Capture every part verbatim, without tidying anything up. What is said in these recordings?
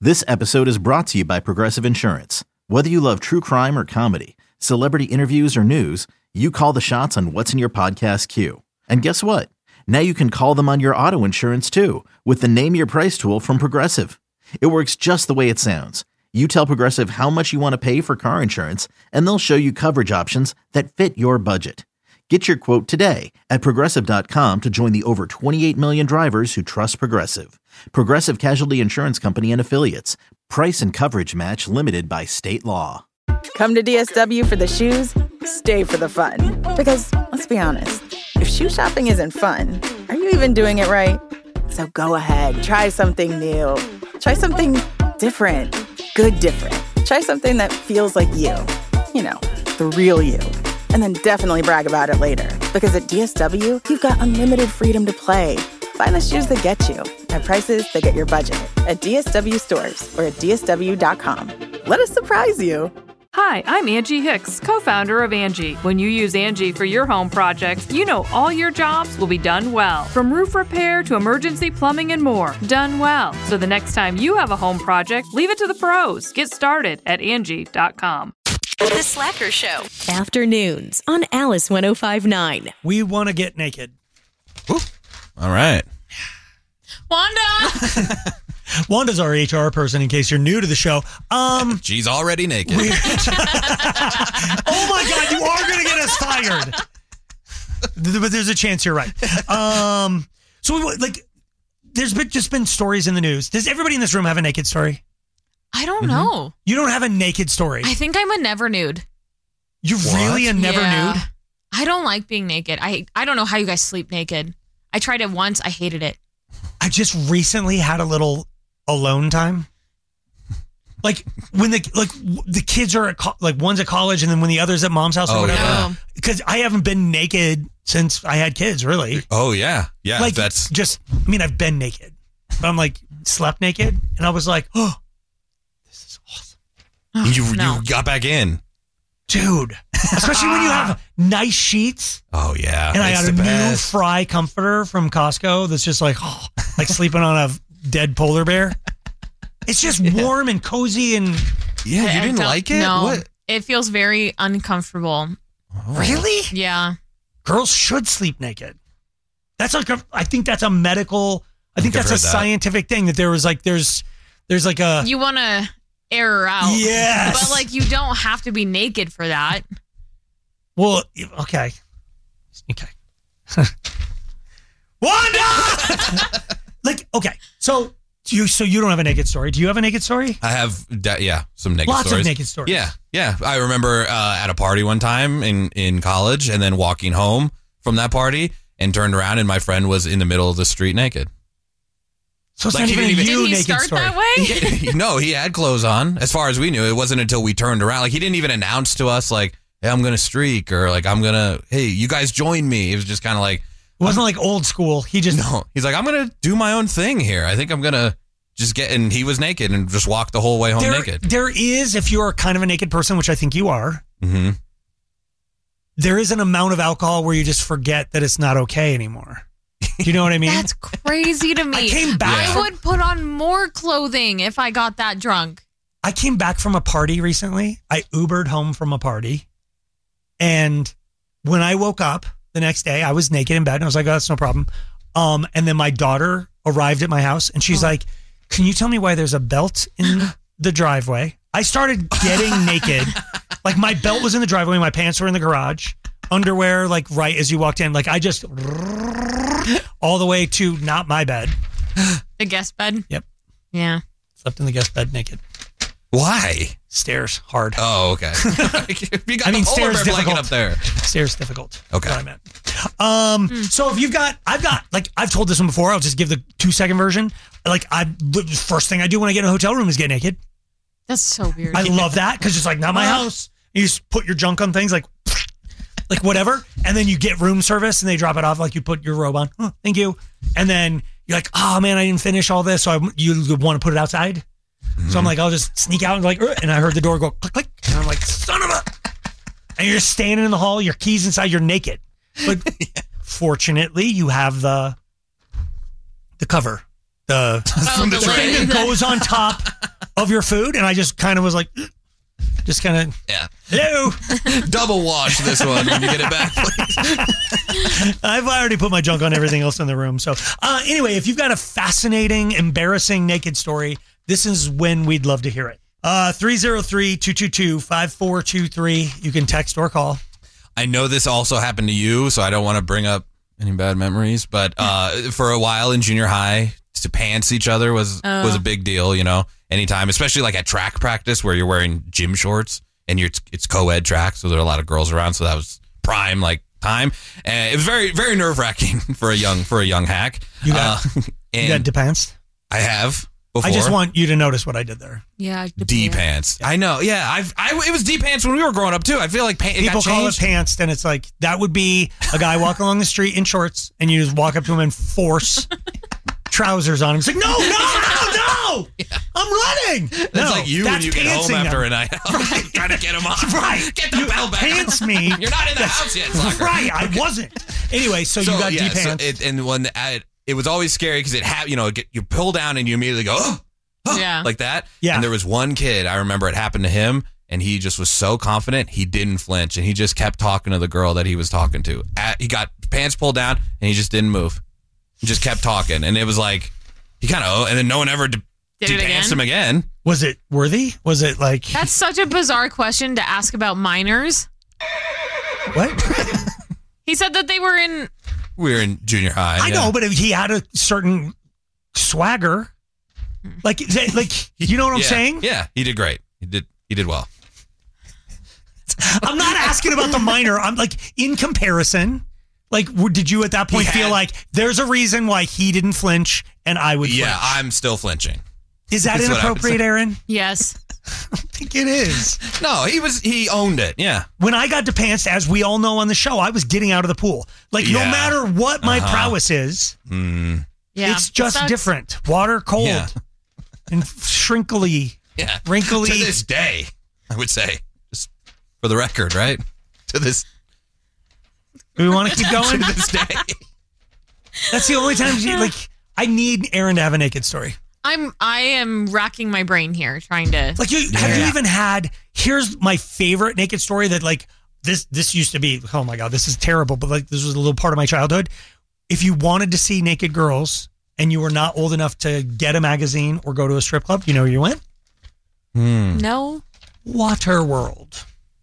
This episode is brought to you by Progressive Insurance. Whether you love true crime or comedy, celebrity interviews or news, you call the shots on what's in your podcast queue. And guess what? Now you can call them on your auto insurance too with the Name Your Price tool from Progressive. It works just the way it sounds. You tell Progressive how much you want to pay for car insurance, and they'll show you coverage options that fit your budget. Get your quote today at Progressive dot com to join the over twenty-eight million drivers who trust Progressive. Progressive Casualty Insurance Company and Affiliates. Price and coverage match limited by state law. Come to D S W for the shoes, stay for the fun. Because, let's be honest, if shoe shopping isn't fun, are you even doing it right? So go ahead, try something new. Try something different. Good different. Try something that feels like you. You know, the real you. And then definitely brag about it later. Because at D S W, you've got unlimited freedom to play. Find the shoes that get you at prices that get your budget at D S W stores or at D S W dot com. Let us surprise you. Hi, I'm Angie Hicks, co-founder of Angie. When you use Angie for your home projects, you know all your jobs will be done well. From roof repair to emergency plumbing and more, done well. So the next time you have a home project, leave it to the pros. Get started at Angie dot com. The Slacker Show. Afternoons on Alice one oh five point nine. We want to get naked. Ooh. All right. Wanda! Wanda's our H R person, in case you're new to the show. Um, She's already naked. Oh my God, you are going to get us fired. But there's a chance you're right. Um, so, we, like, there's been, just been stories in the news. Does everybody in this room have a naked story? I don't mm-hmm. know. You don't have a naked story? I think I'm a never nude. You're what? Really a never yeah. nude? I don't like being naked. I, I don't know how you guys sleep naked. I tried it once. I hated it. I just recently had a little alone time. Like when the like the kids are at co- like one's at college and then when the other's at mom's house or oh, whatever. Because yeah. I haven't been naked since I had kids, really. Oh yeah, yeah. Like that's just. I mean, I've been naked, but I'm like slept naked, and I was like, oh, this is awesome. Oh, you no. you got back in, dude. Especially when you have nice sheets. Oh yeah, and I it's got a the new best. Fry comforter from Costco that's just like oh, like sleeping on a dead polar bear. It's just yeah. warm and cozy and yeah. You didn't like it? No, what? It feels very uncomfortable. Oh. Really? Yeah. Girls should sleep naked. That's like a, I think that's a medical. I think, I think that's a that. scientific thing that there was like there's there's like a you want to air her out. Yes, but like you don't have to be naked for that. Well, okay, okay. Wanda! Like, okay, so do you so you don't have a naked story? Do you have a naked story? I have, yeah, some naked Lots stories. of naked stories. Yeah, yeah. I remember uh, at a party one time in, in college and then walking home from that party and turned around and my friend was in the middle of the street naked. So it's like not even a you Did he naked start story. that way? No, he had clothes on. As far as we knew, it wasn't until we turned around. Like he didn't even announce to us like, hey, I'm going to streak or like, I'm going to, hey, you guys join me. It was just kind of like. It wasn't like old school. He just. No, he's like, I'm going to do my own thing here. I think I'm going to just get, and he was naked and just walked the whole way home there, naked. There is, if you're kind of a naked person, which I think you are, mm-hmm. there is an amount of alcohol where you just forget that it's not okay anymore. Do you know what I mean? That's crazy to me. I came back. I from, would put on more clothing if I got that drunk. I came back from a party recently. I Ubered home from a party. And when I woke up the next day, I was naked in bed. And I was like, oh, that's no problem. Um, and then my daughter arrived at my house and she's oh. like, can you tell me why there's a belt in the driveway? I started getting naked. Like my belt was in the driveway. My pants were in the garage. Underwear, like right as you walked in. Like I just all the way to not my bed. The guest bed? Yep. Yeah. Slept in the guest bed naked. Why? Stairs hard. Oh, okay. You got I mean, the stairs polar bear difficult. up there. Stairs difficult. Okay. That's what I meant. Um, mm. So if you've got, I've got, like, I've told this one before. I'll just give the two second version. Like, I, the first thing I do when I get in a hotel room is get naked. That's so weird. I love that because it's like not my house. You just put your junk on things like, like whatever, and then you get room service and they drop it off. Like you put your robe on. Oh, thank you. And then you're like, oh man, I didn't finish all this, so I, you want to put it outside. Mm-hmm. So I'm like, I'll just sneak out and like, and I heard the door go click, click. And I'm like, son of a, and you're just standing in the hall, your keys inside, you're naked. But yeah. Fortunately, you have the, the cover, the, oh, the thing that goes on top of your food, and I just kind of was like, just kind of, Yeah. hello. Double wash this one when you get it back, please. I've already put my junk on everything else in the room. So uh, anyway, if you've got a fascinating, embarrassing naked story, this is when we'd love to hear it. Uh, three oh three, two two two, five four two three. You can text or call. I know this also happened to you, so I don't want to bring up any bad memories, but uh, for a while in junior high, to pants each other was Oh. was a big deal, you know, anytime, especially like at track practice where you're wearing gym shorts and you're it's co-ed track, so there are a lot of girls around, so that was prime like time. And it was very, very nerve-wracking for a young for a young hack. You got, uh, you got and depants? I have before. I just want you to notice what I did there. Yeah. D pants. I know. Yeah, I've I it was D pants when we were growing up too. I feel like pa- it People got call it changed. pants, and it's like, that would be a guy walking along the street in shorts, and you just walk up to him and force trousers on him. It's like, no, no, no, no! I'm running! It's No, like you when that's you get home pantsing after them. a night out. Right. Trying to get him off. Right. Get the You bell back. pants me. You're not in the house yet, Slacker. Right, I wasn't. Anyway, so, you got yeah, D pants. So it, and when I, it was always scary because it had, you know, get, you pull down and you immediately go, oh, oh, Yeah. like that. Yeah. And there was one kid, I remember it happened to him, and he just was so confident, he didn't flinch, and he just kept talking to the girl that he was talking to. At, he got pants pulled down, and he just didn't move. He just kept talking, and it was like, he kind of, and then no one ever de- Did it de-pantsed again? him again. Was it worthy? Was it like, That's such a bizarre question to ask about minors. what? He said that they were in. We were in junior high. I yeah. know, but he had a certain swagger. Like, like you know what I'm Yeah. saying? Yeah, he did great. He did. He did well. I'm not asking about the minor. I'm like, in comparison, like, w- did you at that point He feel had- like there's a reason why he didn't flinch and I would Yeah, flinch? I'm still flinching. Is that That's what I would inappropriate, say. Aaron? Yes. I think it is. No, he was. He owned it. Yeah. When I got to pants, as we all know on the show, I was getting out of the pool. Like, no Yeah. matter what my Uh-huh. prowess is, Mm, Yeah. it's just sucks. different. Water, cold, Yeah. and shrinkly, yeah. wrinkly. To this day, I would say, just for the record, right? To this. Do we want to keep To going? this day. That's the only time you, like, I need Aaron to have a naked story. I'm. I am racking my brain here, trying to. Like, you, have you Yeah. even had, here's my favorite naked story that, like, this this used to be, oh my God, this is terrible, but, like, this was a little part of my childhood. If you wanted to see naked girls and you were not old enough to get a magazine or go to a strip club, you know where you went? Hmm. No. Waterworld.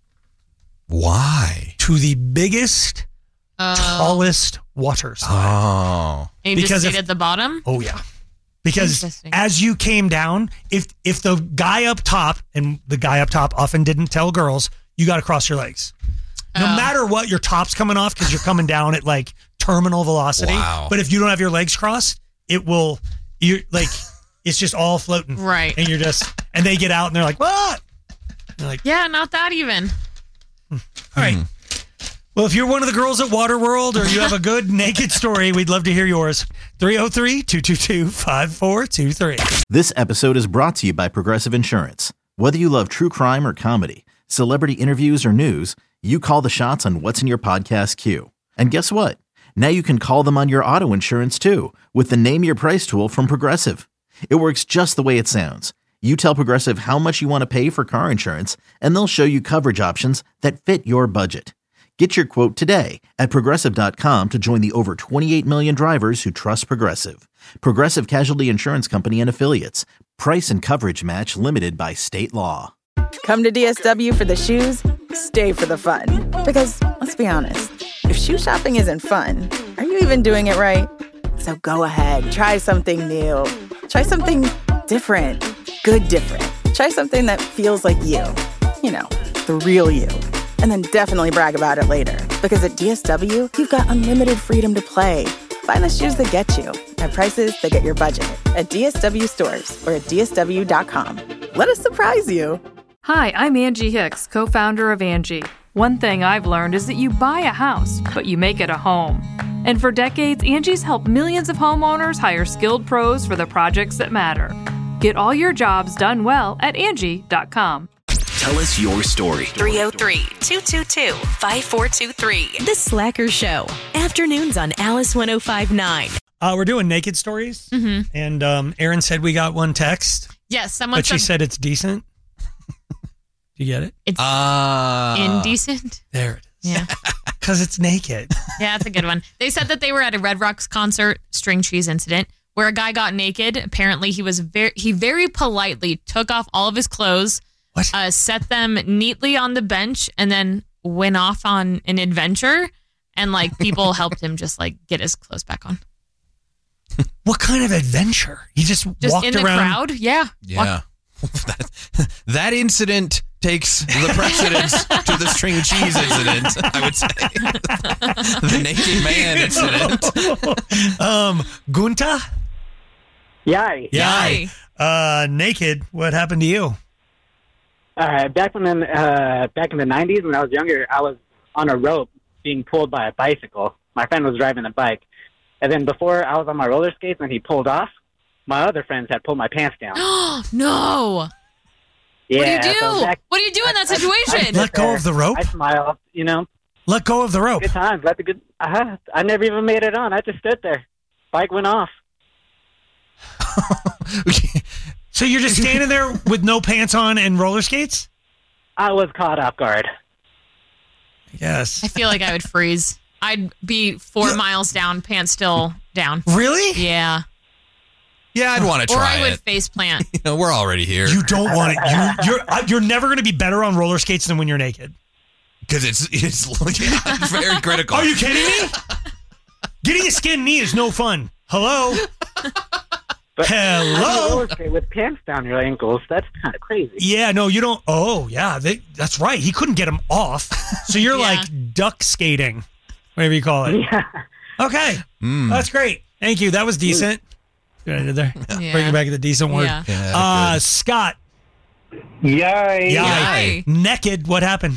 Why? To the biggest, Uh, tallest water slide. Oh. and you because just stayed if- at the bottom. Oh yeah. Because Interesting. as you came down, if if the guy up top, and the guy up top often didn't tell girls, you got to cross your legs. No Oh. matter what, your top's coming off because you're coming down at like terminal velocity. Wow. But if you don't have your legs crossed, it will, you're like, it's just all floating. Right. And you're just, and they get out and they're like, what? And you're like, Yeah, not that even. all right. Hmm. Well, if you're one of the girls at Waterworld or you have a good naked story, we'd love to hear yours. three oh three, two two two, five four two three. This episode is brought to you by Progressive Insurance. Whether you love true crime or comedy, celebrity interviews or news, you call the shots on what's in your podcast queue. And guess what? Now you can call them on your auto insurance too with the Name Your Price tool from Progressive. It works just the way it sounds. You tell Progressive how much you want to pay for car insurance, and they'll show you coverage options that fit your budget. Get your quote today at Progressive dot com to join the over twenty-eight million drivers who trust Progressive. Progressive Casualty Insurance Company and Affiliates. Price and coverage match limited by state law. Come to D S W for the shoes, stay for the fun. Because, let's be honest, if shoe shopping isn't fun, are you even doing it right? So go ahead, try something new. Try something different. Good different. Try something that feels like you. You know, the real you. And then definitely brag about it later. Because at D S W, you've got unlimited freedom to play. Find the shoes that get you at prices that get your budget at D S W stores or at D S W dot com. Let us surprise you. Hi, I'm Angie Hicks, co-founder of Angie. One thing I've learned is that you buy a house, but you make it a home. And for decades, Angie's helped millions of homeowners hire skilled pros for the projects that matter. Get all your jobs done well at Angie dot com. Tell us your story. three oh three, two two two, five four two three. The Slacker Show. Afternoons on Alice ten fifty-nine. Uh, we're doing naked stories. Mm-hmm. And um, Aaron said we got one text. Yes, someone But she said said it's decent. You get it? it's Uh, indecent. There it is. Yeah. Because it's naked. Yeah, that's a good one. They said that they were at a Red Rocks concert, string cheese incident, where a guy got naked. Apparently, he was very he very politely took off all of his clothes, What? uh, set them neatly on the bench, and then went off on an adventure. And like people helped him just like get his clothes back on. What kind of adventure? He just, Just walked in the around. crowd, yeah. Yeah. that, that incident takes the precedence to the string cheese incident, I would say. The naked man incident. um, Gunta? Yay. Yay. Uh, naked. What happened to you? Uh, back when in, uh, back in the nineties, when I was younger, I was on a rope being pulled by a bicycle. My friend was driving the bike. And then before I was on my roller skates and he pulled off, my other friends had pulled my pants down. No. Yeah, What do you do? so back- What do you do in that I- I- situation? I- Let go of the rope? I smiled, you know. Let go of the rope. Good times. Let the good. Uh, I never even made it on. I just stood there. Bike went off. So you're just standing there with no pants on and roller skates? I was caught off guard. Yes. I feel like I would freeze. I'd be four miles down, pants still down. Really? Yeah. Yeah, I'd want to Or try I would it. face plant. You know, we're already here. You don't want it. You, you're uh, you're never going to be better on roller skates than when you're naked. Because it's, it's, yeah, it's very critical. Are you kidding me? Getting a skin knee is no fun. Hello? But Hello? roller skate with pants down your ankles. That's kind of crazy. Yeah, no, you don't. Oh, yeah, they, that's right. He couldn't get him off. So you're Yeah. like duck skating, whatever you call it. Yeah. Okay. Mm. That's great. Thank you. That was decent. Good I did there. Yeah. Bring it back to the decent word. Yeah. Yeah, Uh, good. Scott. Yay. Yay. Naked. What happened?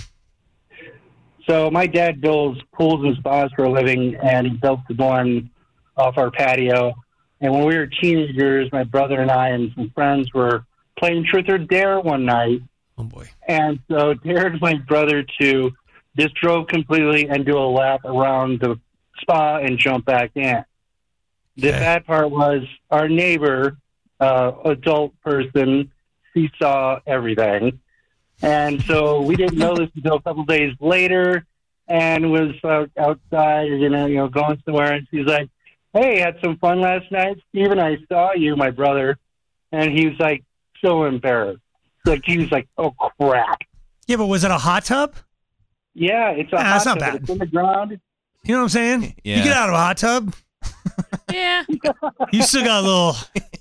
So my dad builds pools and spas for a living, and he built the one off our patio. And when we were teenagers, my brother and I and some friends were playing Truth or Dare one night. Oh, boy. And so dared my brother to just drove completely and do a lap around the spa and jump back in. The Okay. bad part was our neighbor, uh, adult person, he saw everything. And so we didn't know this until a couple days later, and was uh, outside, you know, you know, going somewhere, and she's like, "Hey, had some fun last night, Steven. I saw you, my brother." And he was like so embarrassed. Like he was like, "Oh crap." Yeah, but was it a hot tub? Yeah, it's a Nah, hot that's not tub. bad. It's in the ground. You know what I'm saying? Yeah. You get out of a hot tub, Yeah. you still got a little.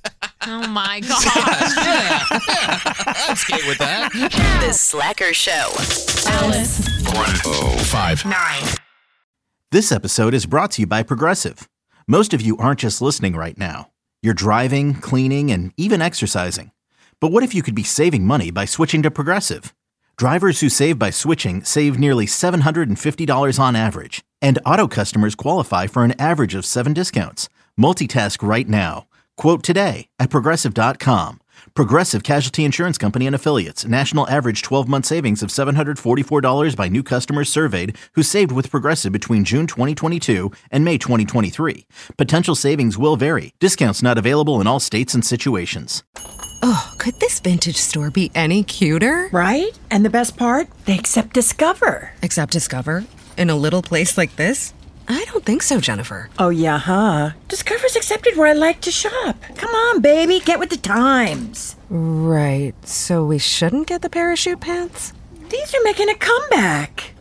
Oh my God. Yeah. I'd skate with that. The Slacker Show. Alice. one oh five. Nine. This episode is brought to you by Progressive. Most of you aren't just listening right now. You're driving, cleaning, and even exercising. But what if you could be saving money by switching to Progressive? Drivers who save by switching save nearly seven hundred fifty dollars on average. And auto customers qualify for an average of seven discounts. Multitask right now. Quote today at Progressive dot com. Progressive Casualty Insurance Company and Affiliates. National average twelve-month savings of seven hundred forty-four dollars by new customers surveyed who saved with Progressive between June twenty twenty-two and May twenty twenty-three. Potential savings will vary. Discounts not available in all states and situations. Oh, could this vintage store be any cuter? Right? And the best part? They accept Discover. Except Discover? In a little place like this? I don't think so, Jennifer. Oh, yeah, huh? Discover's accepted where I like to shop. Come on, baby, get with the times. Right, so we shouldn't get the parachute pants? These are making a comeback.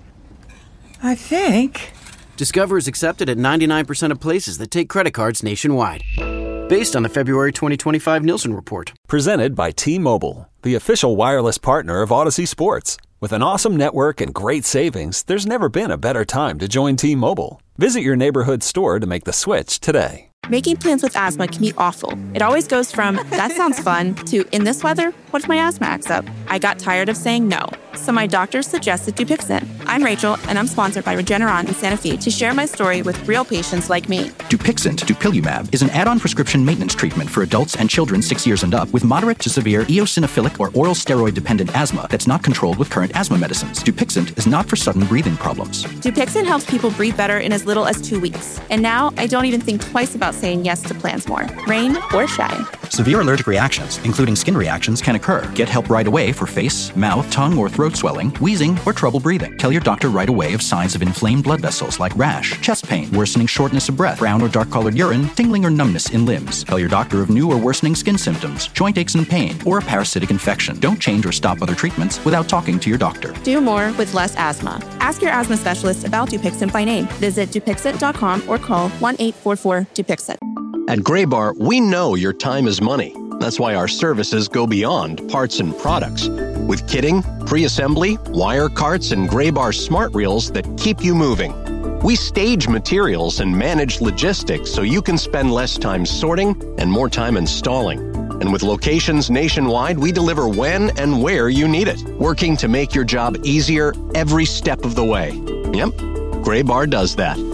I think. Discover is accepted at ninety-nine percent of places that take credit cards nationwide. Based on the February twenty twenty-five Nielsen report. Presented by T-Mobile, the official wireless partner of Odyssey Sports. With an awesome network and great savings, there's never been a better time to join T-Mobile. Visit your neighborhood store to make the switch today. Making plans with asthma can be awful. It always goes from, that sounds fun, to, in this weather, what if my asthma acts up? I got tired of saying no, so my doctor suggested Dupixent. I'm Rachel, and I'm sponsored by Regeneron in Santa Fe to share my story with real patients like me. Dupixent, dupilumab, is an add-on prescription maintenance treatment for adults and children six years and up with moderate to severe eosinophilic or oral steroid-dependent asthma that's not controlled with current asthma medicines. Dupixent is not for sudden breathing problems. Dupixent helps people breathe better in as little as two weeks. And now I don't even think twice about saying yes to plans more, rain or shine. Severe allergic reactions, including skin reactions, can occur. Get help right away for face, mouth, tongue, or throat swelling, wheezing, or trouble breathing. Tell your doctor right away of signs of inflamed blood vessels like rash, chest pain, worsening shortness of breath, brown or dark-colored urine, tingling or numbness in limbs. Tell your doctor of new or worsening skin symptoms, joint aches and pain, or a parasitic infection. Don't change or stop other treatments without talking to your doctor. Do more with less asthma. Ask your asthma specialist about Dupixent by name. Visit Dupixent dot com or call one eight four four Dupixent. At Graybar, we know your time is money. That's why our services go beyond parts and products. With kitting, pre-assembly, wire carts, and Graybar smart reels that keep you moving. We stage materials and manage logistics so you can spend less time sorting and more time installing. And with locations nationwide, we deliver when and where you need it, working to make your job easier every step of the way. Yep, Graybar does that.